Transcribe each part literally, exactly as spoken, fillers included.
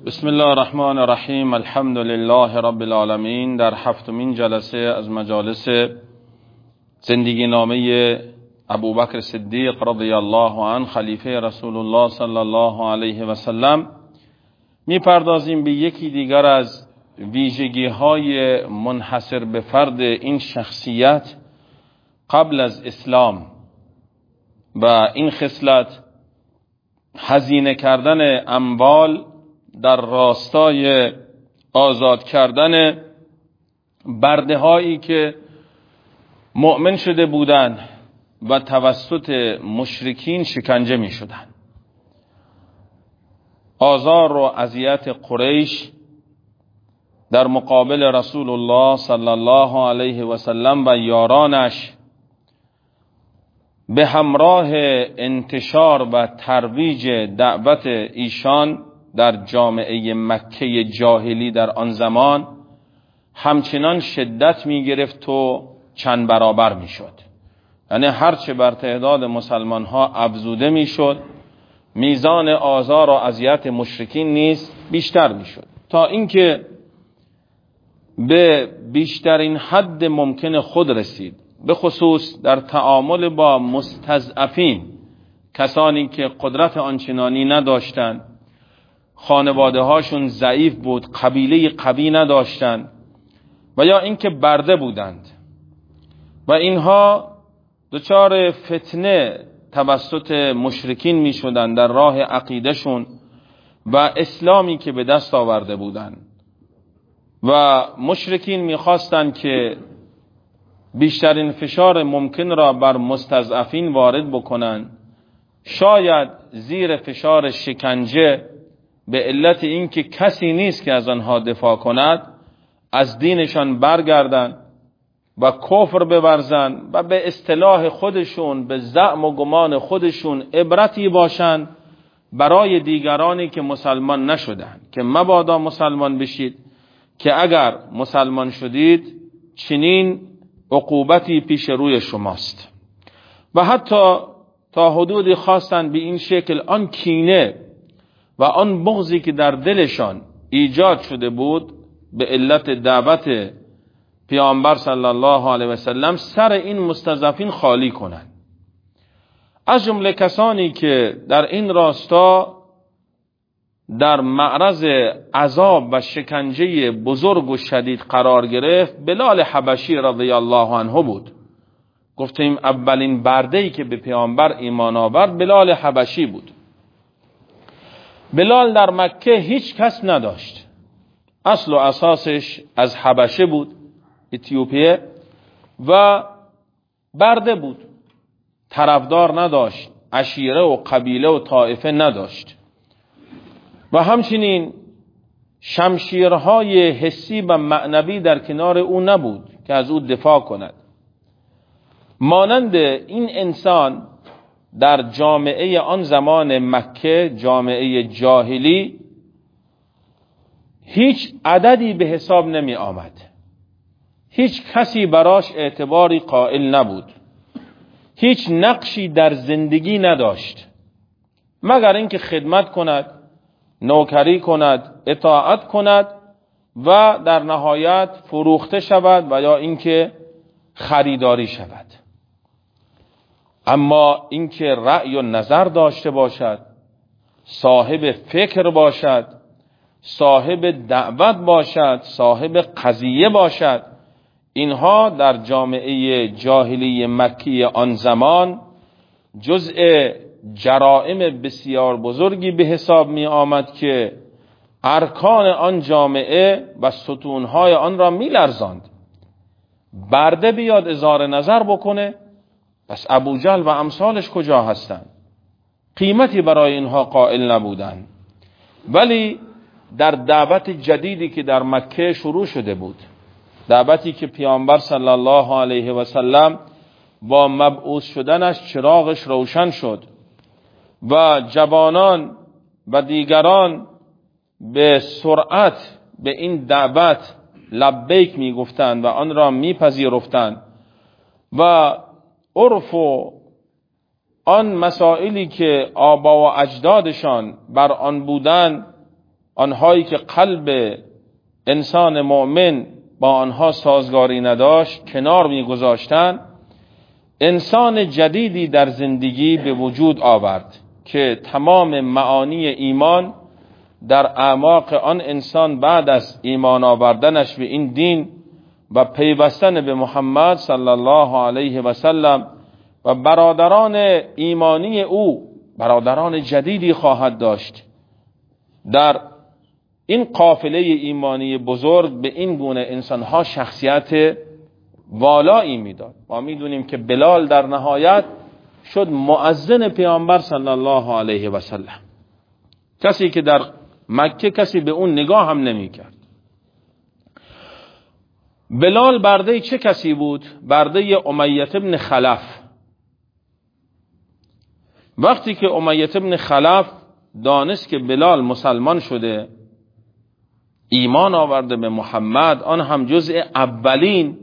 بسم الله الرحمن الرحیم. الحمد لله رب العالمین. در هفتمین جلسه از مجالس زندگی نامه ابوبکر صدیق رضی الله عنه خلیفه رسول الله صلی الله علیه و سلم میپردازیم به یکی دیگر از ویژگی های منحصر به فرد این شخصیت قبل از اسلام و این خصلت هزینه کردن اموال در راستای آزاد کردن برده هایی که مؤمن شده بودند و توسط مشرکین شکنجه می شدند. آزار و اذیت قریش در مقابل رسول الله صلی الله علیه و سلم و یارانش به همراه انتشار و ترویج دعوت ایشان در جامعه مکه جاهلی در آن زمان همچنان شدت می گرفت و چند برابر می شد. یعنی هرچه بر تعداد مسلمان ها افزوده می شد، میزان آزار و اذیت مشرکین نیز بیشتر می شد، تا اینکه به بیشترین حد ممکن خود رسید، به خصوص در تعامل با مستضعفین، کسانی که قدرت آنچنانی نداشتند، خانواده هاشون ضعیف بود، قبیله قوی نداشتند و یا اینکه برده بودند و اینها دچار فتنه توسط مشرکین می شدند در راه عقیدهشون و اسلامی که به دست آورده بودند و مشرکین می خواستند که بیشترین فشار ممکن را بر مستضعفین وارد بکنند، شاید زیر فشار شکنجه به علت اینکه کسی نیست که از آنها دفاع کند از دینشان برگردند و کفر بورزند و به اصطلاح خودشون، به زعم و گمان خودشون عبرتی باشند برای دیگرانی که مسلمان نشدند، که مبادا مسلمان بشید، که اگر مسلمان شدید چنین عقوبتی پیش روی شماست. و حتی تا حدودی خواستند به این شکل آن کینه و آن بغضی که در دلشان ایجاد شده بود به علت دعوت پیامبر صلی الله علیه و سلم سر این مستضعفین خالی کنند. از جمله کسانی که در این راستا در معرض عذاب و شکنجه بزرگ و شدید قرار گرفت بلال حبشی رضی الله عنه بود. گفتیم اولین برده‌ای که به پیامبر ایمان آورد بلال حبشی بود. بلال در مکه هیچ کس نداشت، اصل و اساسش از حبشه بود، اتیوپیه، و برده بود، طرفدار نداشت، عشیره و قبیله و طائفه نداشت و همچنین شمشیرهای حسی و معنوی در کنار او نبود که از او دفاع کند. مانند این انسان در جامعه آن زمان مکه، جامعه جاهلی، هیچ عددی به حساب نمی آمد، هیچ کسی براش اعتباری قائل نبود، هیچ نقشی در زندگی نداشت مگر اینکه خدمت کند، نوکری کند، اطاعت کند و در نهایت فروخته شود و یا اینکه خریداری شود. اما اینکه رأی و نظر داشته باشد، صاحب فکر باشد، صاحب دعوت باشد، صاحب قضیه باشد، اینها در جامعه جاهلی مکی آن زمان جزء جرائم بسیار بزرگی به حساب می آمد که ارکان آن جامعه و ستونهای آن را می لرزاند. برده بیاد اظهار نظر بکنه، پس ابو جهل و امثالش کجا هستند؟ قیمتی برای اینها قائل نبودند. ولی در دعوت جدیدی که در مکه شروع شده بود، دعوتی که پیامبر صلی الله علیه و سلم با مبعوث شدنش چراغش روشن شد و جوانان و دیگران به سرعت به این دعوت لبیک می گفتند و آن را می پذیرفتند و عرف و آن مسائلی که آبا و اجدادشان بر آن بودند آنهایی که قلب انسان مؤمن با آنها سازگاری نداشت کنار میگذاشتن، انسان جدیدی در زندگی به وجود آورد که تمام معانی ایمان در اعماق آن انسان بعد از ایمان آوردنش به این دین و پیوستن به محمد صلی الله علیه و سلم و برادران ایمانی او برادران جدیدی خواهد داشت. در این قافله ایمانی بزرگ به این گونه انسانها شخصیت والایی میداد. ما میدونیم که بلال در نهایت شد مؤذن پیامبر صلی الله علیه و سلم، کسی که در مکه کسی به اون نگاه هم نمی کرد. بلال برده چه کسی بود؟ برده امیة ابن خلف. وقتی که امیة ابن خلف دانست که بلال مسلمان شده، ایمان آورده به محمد، آن هم جزء اولین،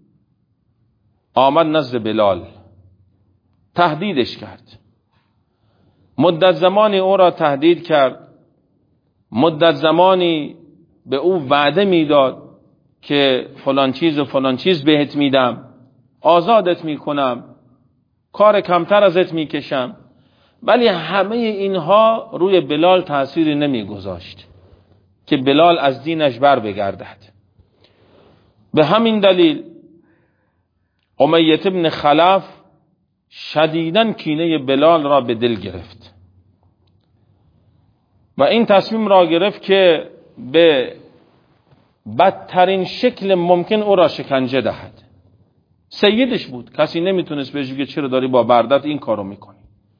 آمد نزد بلال تهدیدش کرد. مدت زمانی او را تهدید کرد، مدت زمانی به او وعده میداد که فلان چیز و فلان چیز بهت میدم، آزادت میکنم، کار کمتر ازت میکشم، ولی همه اینها روی بلال تأثیری نمیگذاشت که بلال از دینش بر بگردد. به همین دلیل امیة ابن خلف شدیداً کینه بلال را به دل گرفت و این تصمیم را گرفت که به بدترین شکل ممکن او را شکنجه دهد. سیدش بود، کسی نمیتونست بهش بگه چرا داری با بردت این کارو میکنی.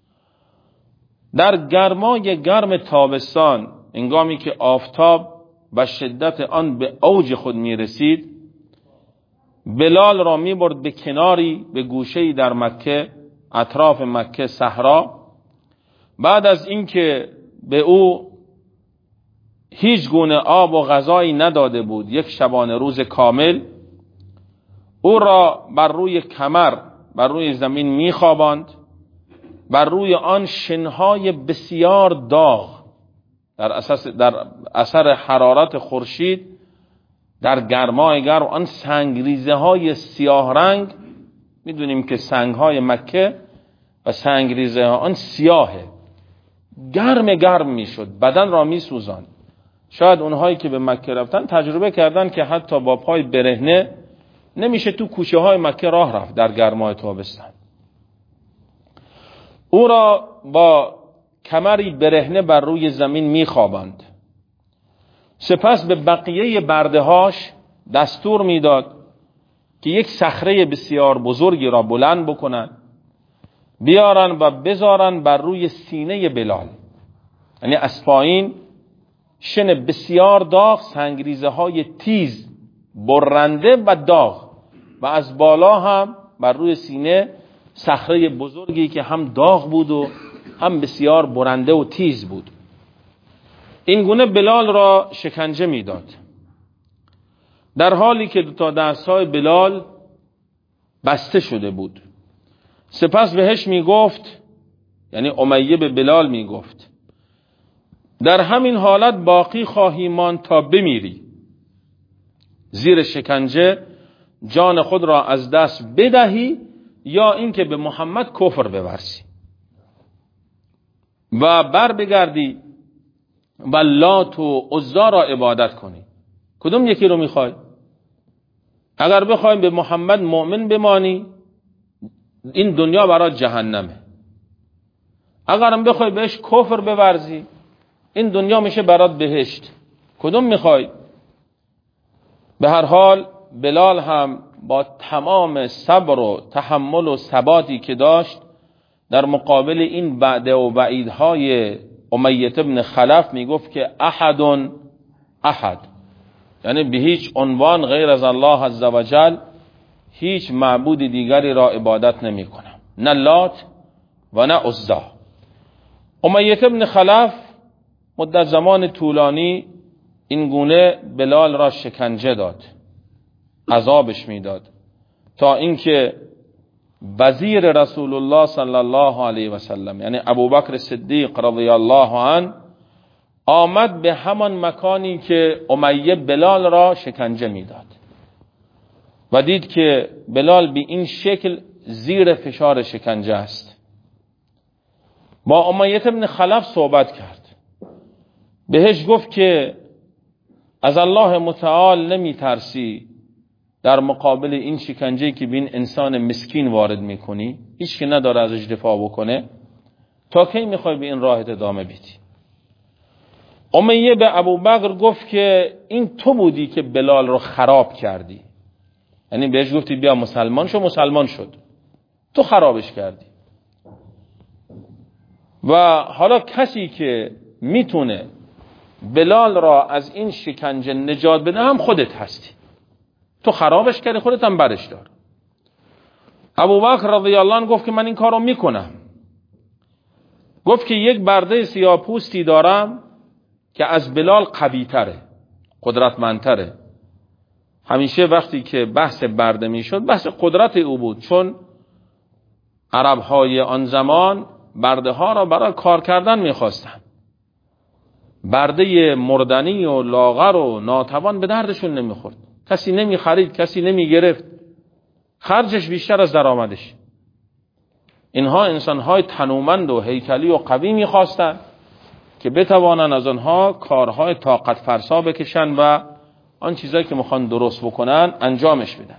در گرمای گرم تابستان، هنگامی که آفتاب و شدت آن به اوج خود میرسید، بلال را میبرد به کناری، به گوشه‌ای در مکه، اطراف مکه صحرا. بعد از اینکه به او هیچ گونه آب و غذایی نداده بود یک شبانه روز کامل، او را بر روی کمر بر روی زمین میخواباند، بر روی آن شنهای بسیار داغ در اساس در اثر حرارت خورشید در گرمای گرم، آن سنگریزه های سیاه رنگ، میدونیم که سنگ های مکه و سنگریزه ها آن سیاهه، گرم گرم میشد، بدن را میسوزاند. شاید اونهایی که به مکه رفتن تجربه کردن که حتی با پای برهنه نمیشه تو کوچه های مکه راه رفت در گرمای تابستان. او را با کمری برهنه بر روی زمین میخواباند. سپس به بقیه بردهاش دستور میداد که یک صخره بسیار بزرگی را بلند بکنن، بیارن و بذارن بر روی سینه بلال، یعنی از پایین شن بسیار داغ، سنگریزه های تیز برنده و داغ، و از بالا هم بر روی سینه صخره بزرگی که هم داغ بود و هم بسیار برنده و تیز بود. این گونه بلال را شکنجه میداد، در حالی که دو تا دستهای بلال بسته شده بود. سپس بهش میگفت، یعنی امیه به بلال میگفت، در همین حالت باقی خواهی ماند تا بمیری، زیر شکنجه جان خود را از دست بدهی یا اینکه به محمد کفر بورزی و بر بگردی و لات و عزا را عبادت کنی. کدوم یکی رو میخوای؟ اگر بخوایم به محمد مؤمن بمانی، این دنیا برای جهنمه. اگرم بخوای بهش کفر بورزی، این دنیا میشه برات بهشت. کدوم میخوای؟ به هر حال بلال هم با تمام صبر و تحمل و ثباتی که داشت در مقابل این وعده و وعیدهای امیة ابن خلف میگفت که احد احد، یعنی به هیچ عنوان غیر از الله عزوجل هیچ معبود دیگری را عبادت نمی کنم، نه لات و نه عزا. امیة ابن خلف مدت زمان طولانی این گونه بلال را شکنجه داد، عذابش میداد، تا اینکه وزیر رسول الله صلی الله علیه و سلم، یعنی ابوبکر صدیق رضی الله عنه، آمد به همان مکانی که امیه بلال را شکنجه میداد و دید که بلال به این شکل زیر فشار شکنجه است. با امیه ابن خلف صحبت کرد، بهش گفت که از الله متعال نمی ترسی در مقابل این شکنجه‌ای که به این انسان مسکین وارد میکنی؟ هیچ که نداره ازش دفاع بکنه، تا کی میخوای به این راهت ادامه بدی؟ امیه به ابوبکر گفت که این تو بودی که بلال رو خراب کردی، یعنی بهش گفتی بیا مسلمان شو، مسلمان شد، تو خرابش کردی. و حالا کسی که میتونه بلال را از این شکنجه نجات بده هم خودت هستی، تو خرابش کردی، خودت هم برش دار. ابوبکر رضی الله عنه گفت که من این کارو میکنم. گفت که یک برده سیاه‌پوستی دارم که از بلال قوی تره، قدرتمندتره. همیشه وقتی که بحث برده میشد بحث قدرت او بود، چون عرب های آن زمان برده ها را برای کار کردن میخواستن. برده مردنی و لاغر و ناتوان به دردشون نمیخورد، کسی نمیخرید، کسی نمیگرفت، خرجش بیشتر از درآمدش. اینها انسانهای تنومند و هیکلی و قوی میخواستن که بتوانن از آنها کارهای طاقت فرسا بکشن و آن چیزایی که میخوان درست بکنن انجامش بدن.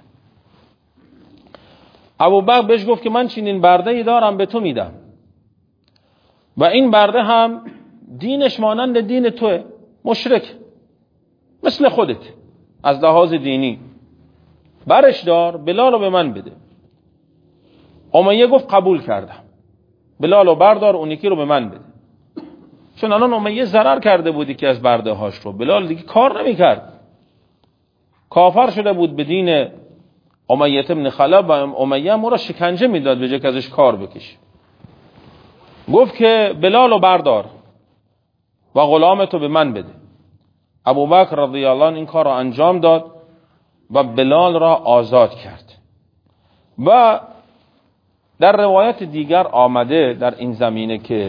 ابوبکر بهش گفت که من چنین برده‌ای دارم به تو میدم و این برده هم دینش مانند دین توه، مشرک مثل خودت از لحاظ دینی، برش دار، بلال رو به من بده. امیه گفت قبول کردم، بلال رو بردار، اون یکی رو به من بده. چون الان امیه ضرر کرده بودی که از برده هاش رو، بلال دیگه کار نمی کرد، کافر شده بود به دین امیه ابن خلف و امیه هم او را شکنجه میداد به جای که ازش کار بکشه. گفت که بلال رو بردار و غلامتو به من بده. ابوبکر رضی الله عنه این کار را انجام داد و بلال را آزاد کرد. و در روایت دیگر آمده در این زمینه که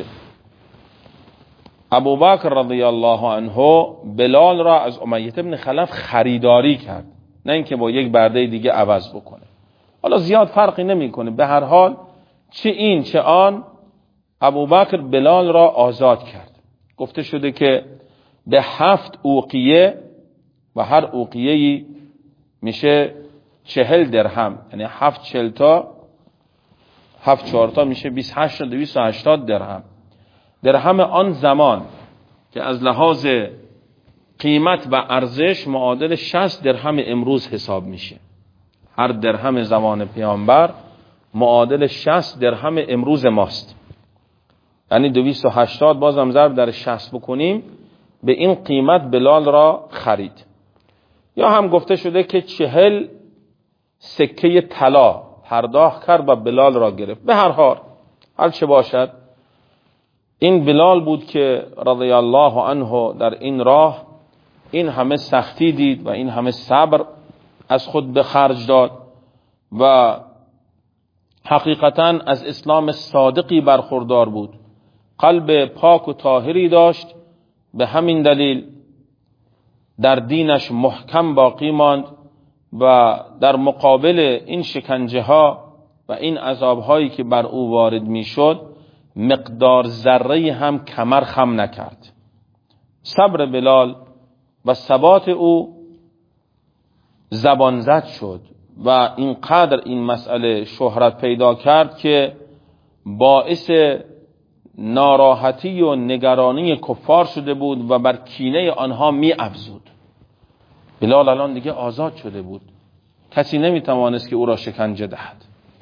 ابوبکر رضی الله عنه بلال را از امیه ابن خلف خریداری کرد، نه اینکه با یک برده دیگه عوض بکنه. حالا زیاد فرقی نمیکنه، به هر حال چه این چه آن ابوبکر بلال را آزاد کرد. گفته شده که به هفت اوقیه و هر اوقیه‌ای میشه چهل درهم، یعنی هفت چهل تا هفت چهار تا میشه بیست و هشت تا دویست و هشتاد درهم. درهم آن زمان که از لحاظ قیمت و ارزش معادل شصت درهم امروز حساب میشه. هر درهم زمان پیامبر معادل شصت درهم امروز ماست، یعنی دویست و هشتاد بازم ضرب در شصت بکنیم به این قیمت بلال را خرید. یا هم گفته شده که چهل سکه طلا پرداخت کرد و بلال را گرفت. به هر حال هر چه باشد این بلال بود که رضی الله عنه در این راه این همه سختی دید و این همه صبر از خود به خرج داد و حقیقتاً از اسلام صادقی برخوردار بود، قلب پاک و طاهری داشت، به همین دلیل در دینش محکم باقی ماند و در مقابل این شکنجه ها و این عذاب هایی که بر او وارد می شد مقدار ذره هم کمر خم نکرد. صبر بلال و ثبات او زبان زد شد و اینقدر این مسئله شهرت پیدا کرد که باعث ناراحتی و نگرانی کفار شده بود و بر کینه آنها می افزود. بلال الان دیگه آزاد شده بود، کسی نمی توانست که او را شکنجه دهد.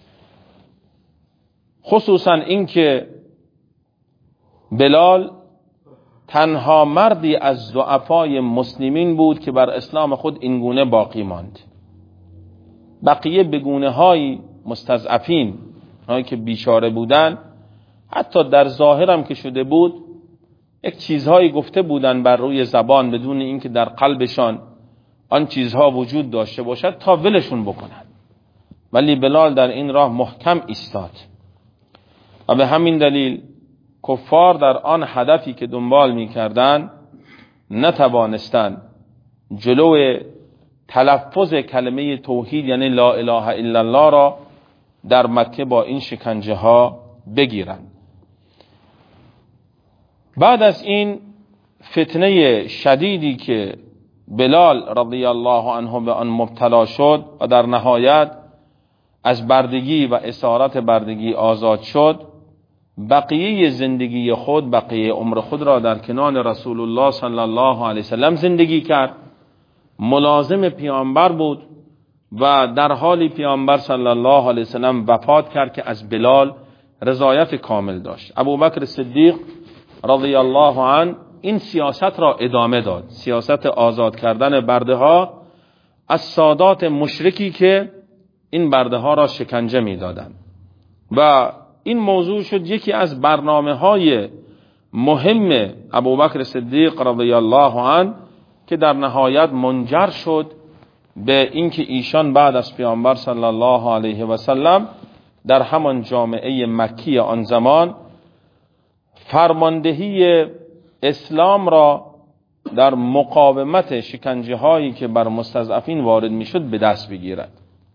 خصوصا اینکه بلال تنها مردی از ضعفای مسلمین بود که بر اسلام خود اینگونه باقی ماند. بقیه بگونه های مستضعفین، هایی که بیچاره بودن، حتی در ظاهرم که شده بود یک چیزهایی گفته بودن بر روی زبان بدون اینکه در قلبشان آن چیزها وجود داشته باشد تا ولشون بکنند، ولی بلال در این راه محکم ایستاد و به همین دلیل کفار در آن هدفی که دنبال می کردن نتوانستند جلو تلفظ کلمه توحید یعنی لا اله الا الله را در مکه با این شکنجه ها بگیرند. بعد از این فتنه شدیدی که بلال رضی الله عنه به آن مبتلا شد و در نهایت از بردگی و اسارت بردگی آزاد شد، بقیه زندگی خود، بقیه عمر خود را در کنار رسول الله صلی الله علیه وسلم زندگی کرد، ملازم پیامبر بود و در حالی پیامبر صلی الله علیه وسلم وفات کرد که از بلال رضایت کامل داشت. ابوبکر صدیق رضی الله عنه این سیاست را ادامه داد، سیاست آزاد کردن برده ها از سادات مشرکی که این برده ها را شکنجه می دادن و این موضوع شد یکی از برنامه های مهم ابوبکر صدیق رضی الله عنه که در نهایت منجر شد به اینکه ایشان بعد از پیامبر صلی الله علیه و سلم در همان جامعه مکی آن زمان فرماندهی اسلام را در مقاومت شکنجه هایی که بر مستضعفین وارد میشد به دست بگیرد.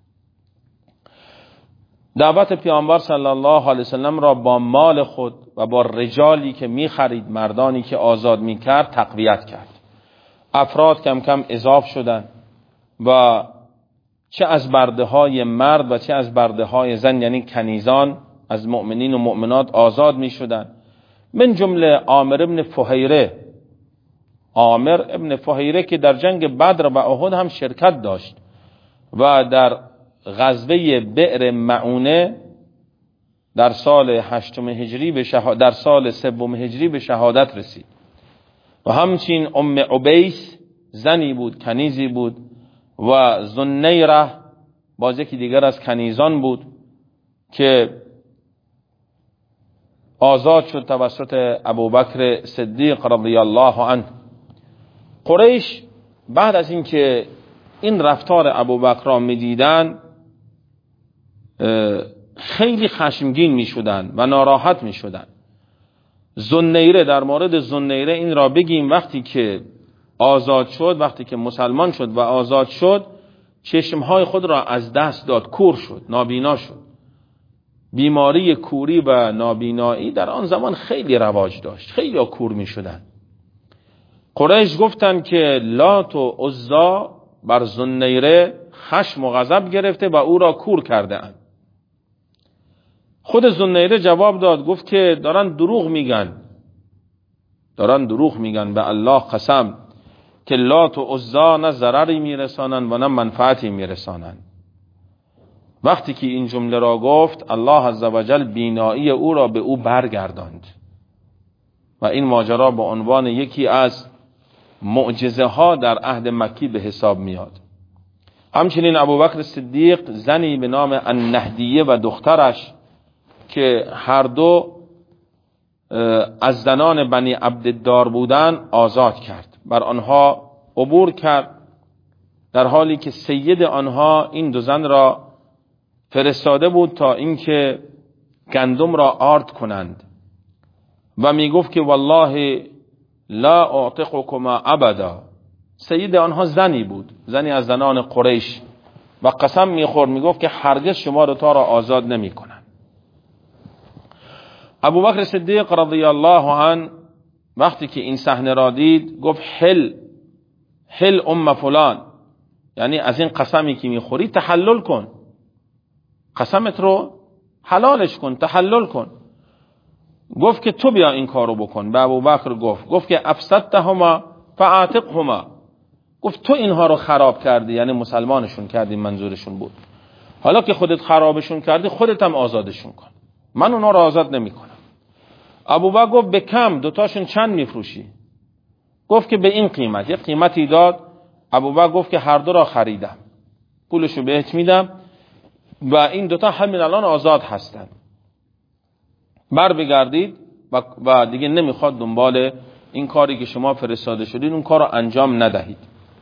دعوت پیامبر صلی الله علیه وسلم را با مال خود و با رجالی که می خرید، مردانی که آزاد می کرد تقویت کرد. افراد کم کم اضافه شدند و چه از برده های مرد و چه از برده های زن یعنی کنیزان از مؤمنین و مؤمنات آزاد می شدند. من جمله عامر ابن فهیره، عامر ابن فهیره که در جنگ بدر و احد هم شرکت داشت و در غزوه بئر معونه در سال هشتم هجری به شهادت، در سال سوم هجری به شهادت رسید. و همچنین ام عبیس زنی بود، کنیزی بود و زنیره باز یکی دیگر از کنیزان بود که آزاد شد توسط ابوبکر صدیق رضی الله عنه. قریش بعد از اینکه این رفتار ابوبکر را می‌دیدند خیلی خشمگین می‌شدند و ناراحت می‌شدند. زنیره، در مورد زنیره این را بگیم، وقتی که آزاد شد، وقتی که مسلمان شد و آزاد شد، چشمهای خود را از دست داد، کور شد، نابینا شد. بیماری کوری و نابینایی در آن زمان خیلی رواج داشت، خیلی ها کور می شدن. قریش گفتن که لات و عزا بر زنیره خشم و غضب گرفته و او را کور کرده اند. خود زنیره جواب داد، گفت که دارن دروغ میگن، دارن دروغ میگن، به الله قسم که لات و عزا نه ضرری میرسانند و نه منفعتی میرسانند. وقتی که این جمله را گفت، الله عزوجل بینایی او را به او برگرداند و این ماجرا به عنوان یکی از معجزه ها در عهد مکی به حساب میاد. همچنین ابوبکر صدیق زنی به نام النهدیه و دخترش که هر دو از زنان بنی عبدالدار بودن آزاد کرد، بر آنها عبور کرد، در حالی که سید آنها این دو زن را فرستاده بود تا اینکه گندم را آرد کنند و می گفت که والله لا اعتقكما ابدا. سید آنها زنی بود، زنی از زنان قریش، و قسم می خورد، می گفت که هرگز شما رو تا را آزاد نمی کنند. ابوبکر صدیق رضی الله عنه وقتی که این صحنه را دید گفت حل حل ام فلان، یعنی از این قسمی که می خوری تحلل کن، قسمت رو حلالش کن، تحلل کن. گفت که تو بیا این کارو بکن. به ابوبکر گفت گفت که افسدتهما فاعتقهما، گفت تو اینها رو خراب کردی، یعنی مسلمانشون کردی، منظورشون بود. حالا که خودت خرابشون کردی خودت هم آزادشون کن، من اونا رو آزاد نمی کنم. ابوبکر گفت به کم، دوتاشون چند میفروشی؟ گفت که به این قیمت. یک قیمتی داد. ابوبکر گفت که هر دو را خریدم، پولشو بهت میدم و این دوتا همین الان آزاد هستن. بر بگردید و, و دیگه نمیخواد دنبال این کاری که شما فرستاده شدید اون کار رو انجام ندهید.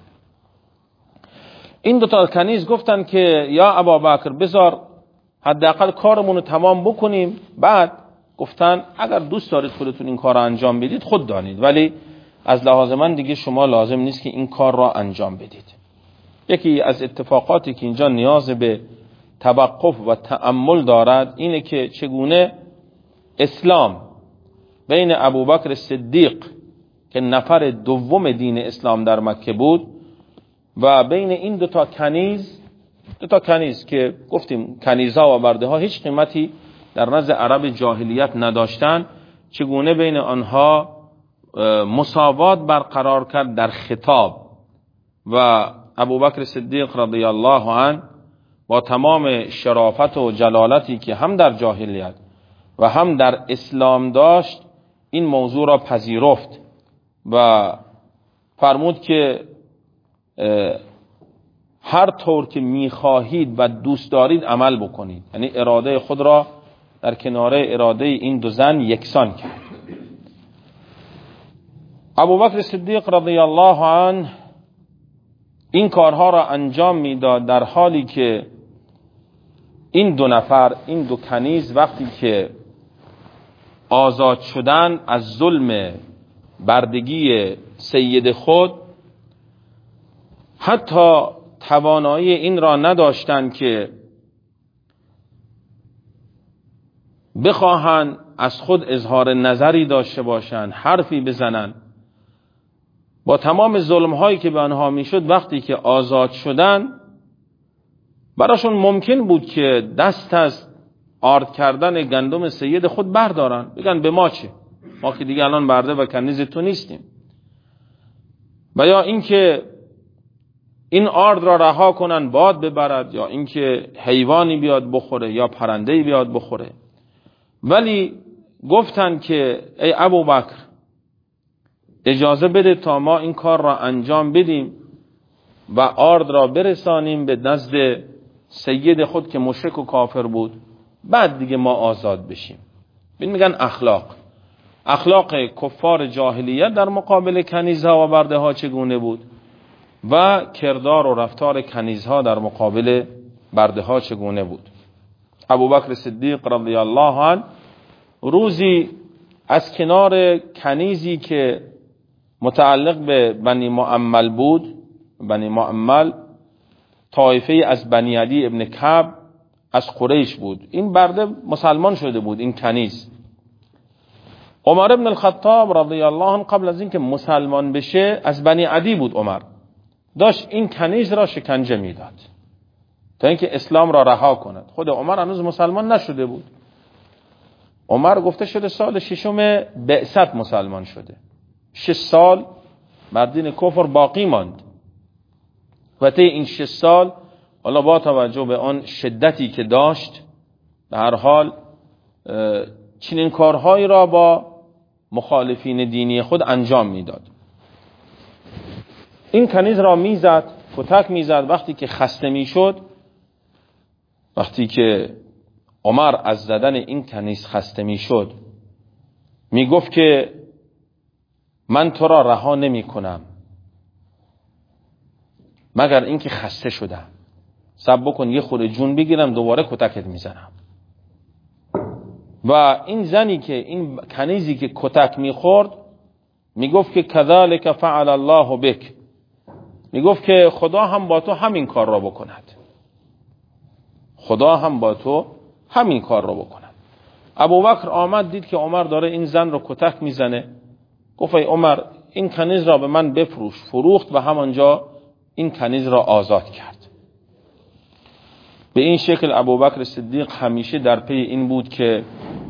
این دوتا کنیز گفتن که یا ابابکر بذار حداقل کارمون رو تمام بکنیم. بعد گفتن اگر دوست دارید خودتون این کار رو انجام بدید خود دانید، ولی از لحاظ من دیگه شما لازم نیست که این کار را انجام بدید. یکی از اتفاقاتی که اینجا نیاز به توقف و تأمل دارد اینه که چگونه اسلام بین ابوبکر صدیق که نفر دوم دین اسلام در مکه بود و بین این دوتا کنیز دوتا کنیز که گفتیم کنیزها و برده ها هیچ قیمتی در نزد عرب جاهلیت نداشتن، چگونه بین آنها مساوات برقرار کرد در خطاب و ابوبکر صدیق رضی الله عنه با تمام شرافت و جلالتی که هم در جاهلیت و هم در اسلام داشت این موضوع را پذیرفت و فرمود که هر طور که میخواهید و دوست دارید عمل بکنید، یعنی اراده خود را در کنار اراده این دو زن یکسان کرد. ابوبکر صدیق رضی الله عنه این کارها را انجام میداد در حالی که این دو نفر، این دو کنیز وقتی که آزاد شدن از ظلم بردگی سید خود، حتی توانایی این را نداشتند که بخواهند از خود اظهار نظری داشته باشند، حرفی بزنند. با تمام ظلم هایی که به آنها میشد، وقتی که آزاد شدن براشون ممکن بود که دست از آرد کردن گندم سید خود بردارن، بگن به ما چه، ما که دیگه الان برده و کنیز تو نیستیم، و یا اینکه این آرد را رها کنن باد ببرد، یا اینکه حیوانی بیاد بخوره یا پرنده‌ای بیاد بخوره. ولی گفتن که ای ابوبکر اجازه بده تا ما این کار را انجام بدیم و آرد را برسانیم به نزد سید خود که مشرک و کافر بود، بعد دیگه ما آزاد بشیم. بین میگن اخلاق اخلاق کفار جاهلیت در مقابل کنیزها و برده ها چگونه بود و کردار و رفتار کنیزها در مقابل برده ها چگونه بود. ابوبکر صدیق رضی الله عنه روزی از کنار کنیزی که متعلق به بنی معمل بود، بنی معمل طایفه از بنی عدی ابن کعب از قریش بود، این برده مسلمان شده بود، این کنیز. عمر ابن الخطاب رضی الله عنه قبل از اینکه مسلمان بشه از بنی عدی بود، عمر داشت این کنیز را شکنجه میداد تا اینکه اسلام را رها کند. خود عمر هنوز مسلمان نشده بود. عمر گفته شده سال ششم بعثت مسلمان شده، شش سال بر دین کفر باقی ماند و طی این شش سال حالا با توجه به آن شدتی که داشت به هر حال چنین کارهایی را با مخالفین دینی خود انجام میداد. این کنیز را میزد، کتک میزد. وقتی که خسته میشد، وقتی که عمر از زدن این کنیز خسته میشد، میگفت که من تو را رها نمی کنم مگر اینکه خسته شدم، صبر بکن یه خورده جون بگیرم دوباره کتکت میزنم. و این زنی که این کنیزی که کتک میخورد میگفت که کذالک فعل الله بک، میگفت که خدا هم با تو همین کار را بکند، خدا هم با تو همین کار را بکند. ابوبکر آمد دید که عمر داره این زن رو کتک میزنه، گفت ای عمر این کنیز را به من بفروش. فروخت و همانجا این کنیز را آزاد کرد. به این شکل ابوبکر صدیق همیشه در پی این بود که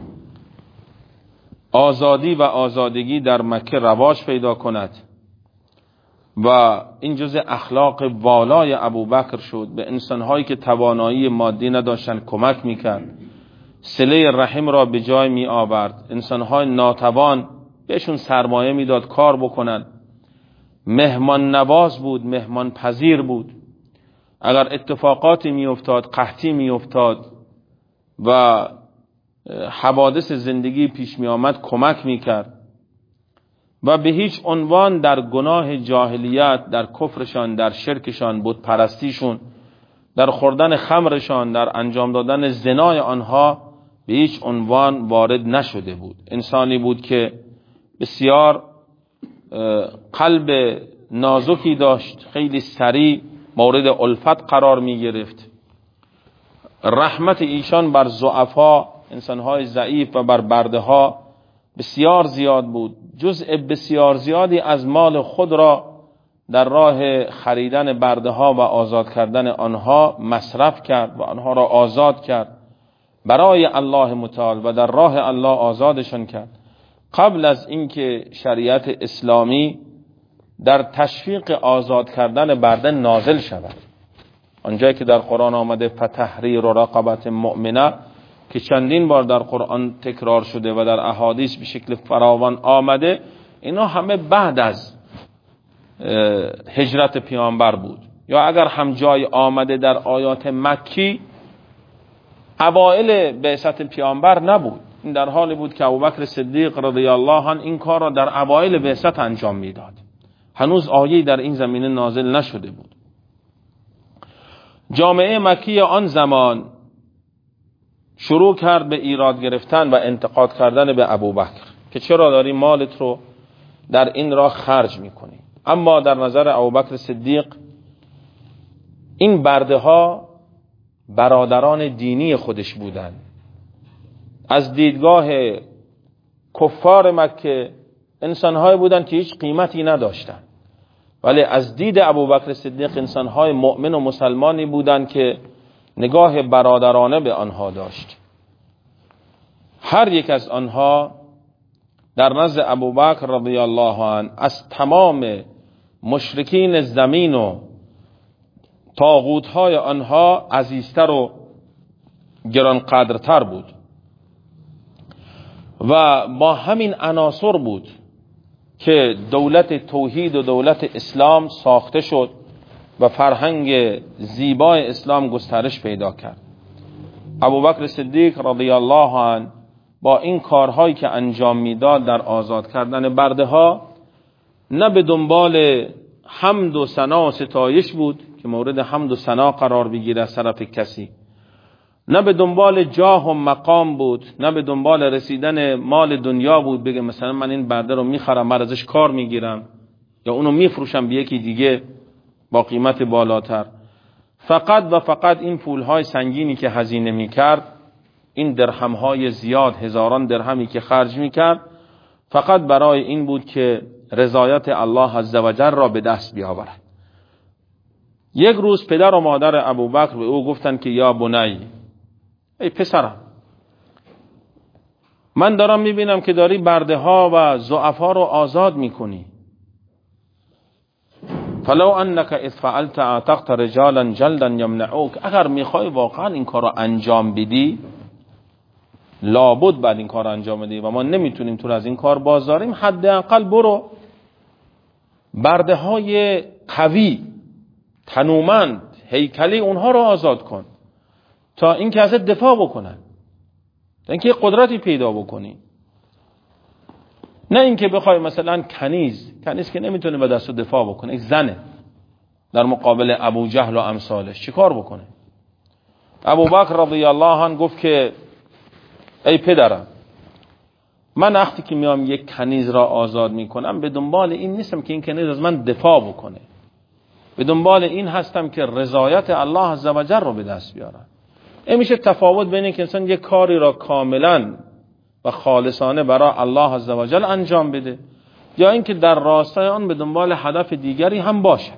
آزادی و آزادگی در مکه رواج پیدا کند و این جزء اخلاق والای ابوبکر شد. به انسانهایی که توانایی مادی نداشتن کمک میکرد، صله رحم را به جای می آورد، انسانهای ناتوان بهشون سرمایه میداد کار بکنن، مهمان نواز بود، مهمان پذیر بود. اگر اتفاقاتی می افتاد، قحطی می افتاد و حوادث زندگی پیش می آمد کمک می کرد و به هیچ عنوان در گناه جاهلیت، در کفرشان، در شرکشان، بت پرستیشون، در خوردن خمرشان، در انجام دادن زنای آنها به هیچ عنوان وارد نشده بود. انسانی بود که بسیار قلب نازکی داشت، خیلی سریع مورد الفت قرار می گرفت. رحمت ایشان بر ضعفا، انسانهای ضعیف و بر برده ها بسیار زیاد بود. جزء بسیار زیادی از مال خود را در راه خریدن برده ها و آزاد کردن آنها مصرف کرد و آنها را آزاد کرد برای الله متعال و در راه الله آزادشان کرد. قبل از اینکه شریعت اسلامی در تشویق آزاد کردن برده نازل شود، آنجایی که در قرآن آمده فتحریر و رقبت مؤمنه که چندین بار در قرآن تکرار شده و در احادیث به شکل فراوان آمده، اینا همه بعد از هجرت پیامبر بود، یا اگر هم جای آمده در آیات مکی اوائل بعثت پیامبر نبود. این در حالی بود که ابوبکر صدیق رضی الله عنه این کار را در اوائل بعثت انجام میداد، هنوز آیه‌ای در این زمینه نازل نشده بود. جامعه مکی آن زمان شروع کرد به ایراد گرفتن و انتقاد کردن به ابوبکر که چرا داری مالت رو در این راه خرج میکنی. اما در نظر ابوبکر صدیق این برده ها برادران دینی خودش بودند. از دیدگاه کفار مکه انسان‌های بودند که هیچ قیمتی نداشتند، ولی از دید ابوبکر صدیق انسان‌های مؤمن و مسلمانی بودند که نگاه برادرانه به آنها داشت. هر یک از آنها در نزد ابوبکر رضی الله عنه از تمام مشرکین زمین و طاغوت‌های آنها عزیزتر و گرانقدرتر بود و با همین عناصر بود که دولت توحید و دولت اسلام ساخته شد و فرهنگ زیبای اسلام گسترش پیدا کرد. ابوبکر صدیق رضی الله عنه با این کارهایی که انجام میداد در آزاد کردن برده ها نه به دنبال حمد و ثنا و ستایش بود که مورد حمد و ثنا قرار بگیره از طرف کسی، نه به دنبال جاه و مقام بود، نه به دنبال رسیدن مال دنیا بود بگه مثلا من این برده رو میخرم من ازش کار میگیرم یا اونو میفروشم به یکی دیگه با قیمت بالاتر. فقط و فقط این پولهای سنگینی که هزینه میکرد، این درهمهای زیاد هزاران درهمی که خرج میکرد، فقط برای این بود که رضایت الله عزوجل را به دست بیاورد. یک روز پدر و مادر ابوبکر به او گفتند که یا بنی، ای پسرم، من دارم میبینم که داری برده ها و ضعفا رو آزاد میکنی. فلو انك اذ فعلت اعتقت رجالا جلدا يمنعوك، اگر میخوای واقعا این کار رو انجام بدی، لابد بعد این کار رو انجام بدی و ما نمیتونیم تو از این کار باز داریم، حداقل برو برده های قوی تنومند هیکلی اونها رو آزاد کن تا اینکه ازت دفاع بکنن، تا اینکه قدرتی پیدا بکنی. نه اینکه بخوای مثلا کنیز کنیز که نمیتونه به دست دفاع بکنه، یک زنه در مقابل ابو جهل و امثالش چیکار بکنه؟ ابوبکر رضی الله عنه گفت که ای پدرم، من وقتی که میام یک کنیز را آزاد میکنم به دنبال این نیستم که این کنیز از من دفاع بکنه، به دنبال این هستم که رضایت الله عزوجل رو به دست بیارم. این میشه تفاوت بین اینکه انسان یک کاری را کاملا و خالصانه برای الله عزوجل انجام بده یا اینکه در راستای آن به دنبال هدف دیگری هم باشه.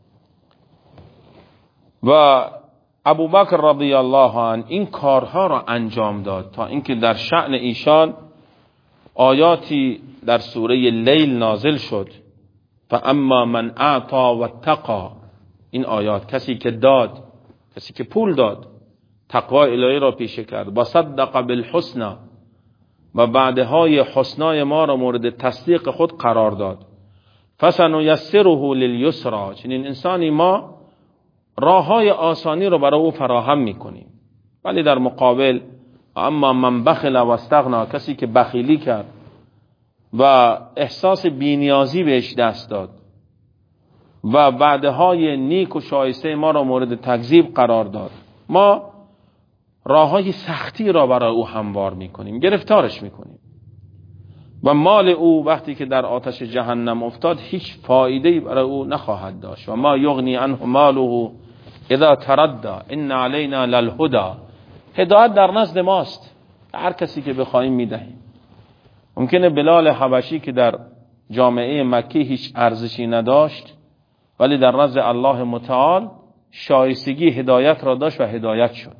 و ابوبکر رضی الله عنه این کارها را انجام داد تا اینکه در شأن ایشان آیاتی در سوره لیل نازل شد. فاما من اعطى واتقى، این آیات کسی که داد، کسی که پول داد، تقوا الهی را پیشه کرد، و صدق بالحسنى، و بعدهای حسنای ما را مورد تصدیق خود قرار داد، فسنیسره للیسرى، چنین انسانی ما راههای آسانی رو برای او فراهم میکنیم. ولی در مقابل اما من بخل و استغنى، کسی که بخیلی کرد و احساس بینیازی بهش دست داد و بعدهای نیک و شایسته ما را مورد تکذیب قرار داد، ما راههای سختی را برای او هموار میکنیم، گرفتارش میکنیم. و مال او وقتی که در آتش جهنم افتاد هیچ فایده‌ای برای او نخواهد داشت. و ما یغنی عنه ماله اذا تردى ان علینا للهدى. هدایت در نزد ماست، هر کسی که بخوایم میدهیم. ممکنه بلال حبشی که در جامعه مکی هیچ ارزشی نداشت ولی در نزد الله متعال شایستگی هدایت را داشت و هدایت شد.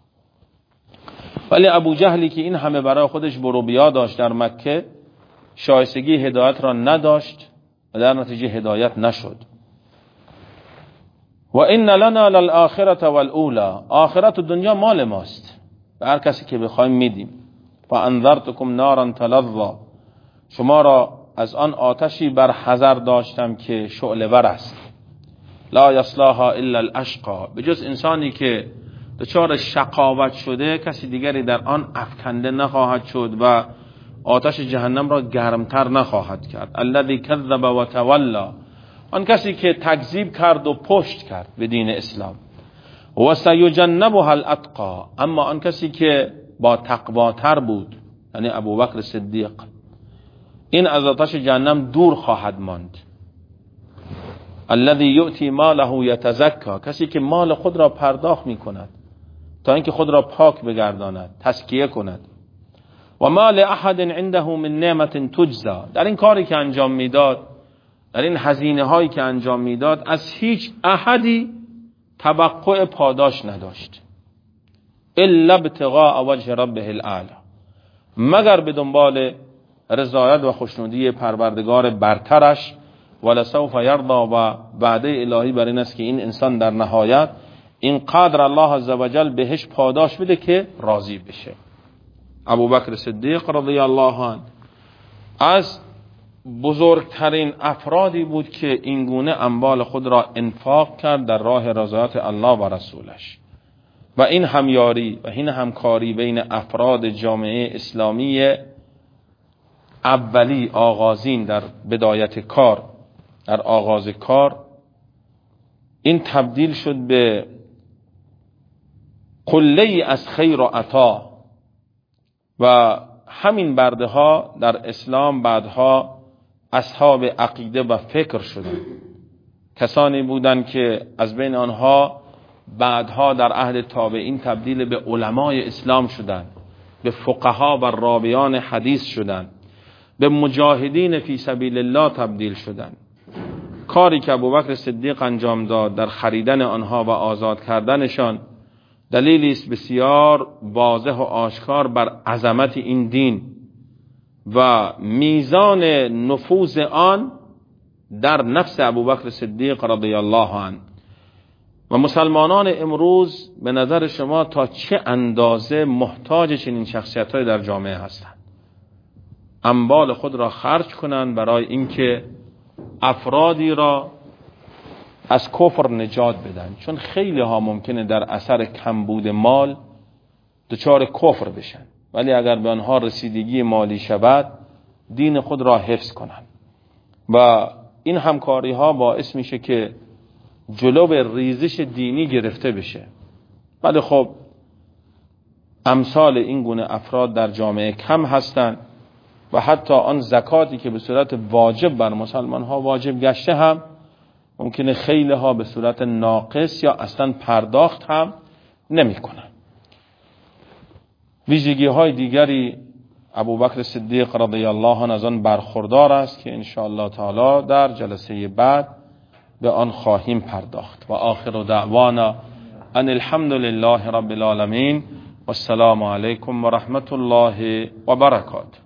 ولی ابو جهلی که این همه برای خودش برو بیا داشت در مکه شایستگی هدایت را نداشت و در نتیجه هدایت نشد. و ان لنا للآخرة والاولى. آخرت و دنیا مال ماست، به هر کسی که بخوایم میدیم. فانذرتکم نارا تلظی. شما را از آن آتشی بر حذر داشتم که شعله ور است. لا یصلاها الا الاشقى. به جز انسانی که دچار شقاوت شده کسی دیگری در آن افکنده نخواهد شد و آتش جهنم را گرمتر نخواهد کرد. الذی کذب و تولی. آن کسی که تکذیب کرد و پشت کرد به دین اسلام. و سیجنبها الاتقی. اما آن کسی که با تقواتر بود، یعنی ابوبکر صدیق، این از آتش جهنم دور خواهد ماند. الذی یؤتی ماله یتزکا. کسی که مال خود را پرداخت می کند تا اینکه خود را پاک بگرداند، تزکیه کند. و مال احد عنده من نعمت تجزا. در این کاری که انجام میداد، در این هزینه هایی که انجام میداد، از هیچ احدی توقع پاداش نداشت. الا ابتغاء وجه ربه الاعلی. مگر به دنبال رضایت و خوشنودی پروردگار برترش. ولسوف یرضی. و وعده الهی بر این است که این انسان در نهایت اینقدر الله عزوجل بهش پاداش بده که راضی بشه. ابوبکر صدیق رضی الله عنه از بزرگترین افرادی بود که اینگونه اموال خود را انفاق کرد در راه رضایت الله و رسولش. و این همیاری و این همکاری بین افراد جامعه اسلامی اولی آغازین در بدایت کار، در آغاز کار، این تبدیل شد به قله‌ای از خیر و عطا. و همین برده ها در اسلام بعدها اصحاب عقیده و فکر شدند. کسانی بودند که از بین آنها بعدها در عهد تابعین تبدیل به علمای اسلام شدند، به فقها و راویان حدیث شدند، به مجاهدین فی سبیل الله تبدیل شدند. کاری که ابوبکر صدیق انجام داد در خریدن آنها و آزاد کردنشان دلیلی است بسیار واضح و آشکار بر عظمت این دین و میزان نفوذ آن در نفس ابوبکر صدیق رضی الله عنه. و مسلمانان امروز به نظر شما تا چه اندازه محتاج چنین شخصیت‌هایی در جامعه هستند؟ اموال خود را خرج کنند برای اینکه افرادی را از کفر نجات بدن، چون خیلی ها ممکنه در اثر کمبود مال دچار کفر بشن، ولی اگر به آنها رسیدگی مالی شود دین خود را حفظ کنند. و این همکاری ها باعث میشه که جلو ریزش دینی گرفته بشه. ولی خب امثال این گونه افراد در جامعه کم هستند و حتی آن زکاتی که به صورت واجب بر مسلمان ها واجب گشته هم ممکنه خیلی ها به صورت ناقص یا اصلا پرداخت هم نمی کنن. ویژگی های دیگری ابوبکر صدیق رضی الله عنه از آن برخوردار است که ان شاء الله تعالی در جلسه بعد به آن خواهیم پرداخت. و آخر دعوانا ان الحمد لله رب العالمین و السلام علیکم و رحمت الله و برکاته.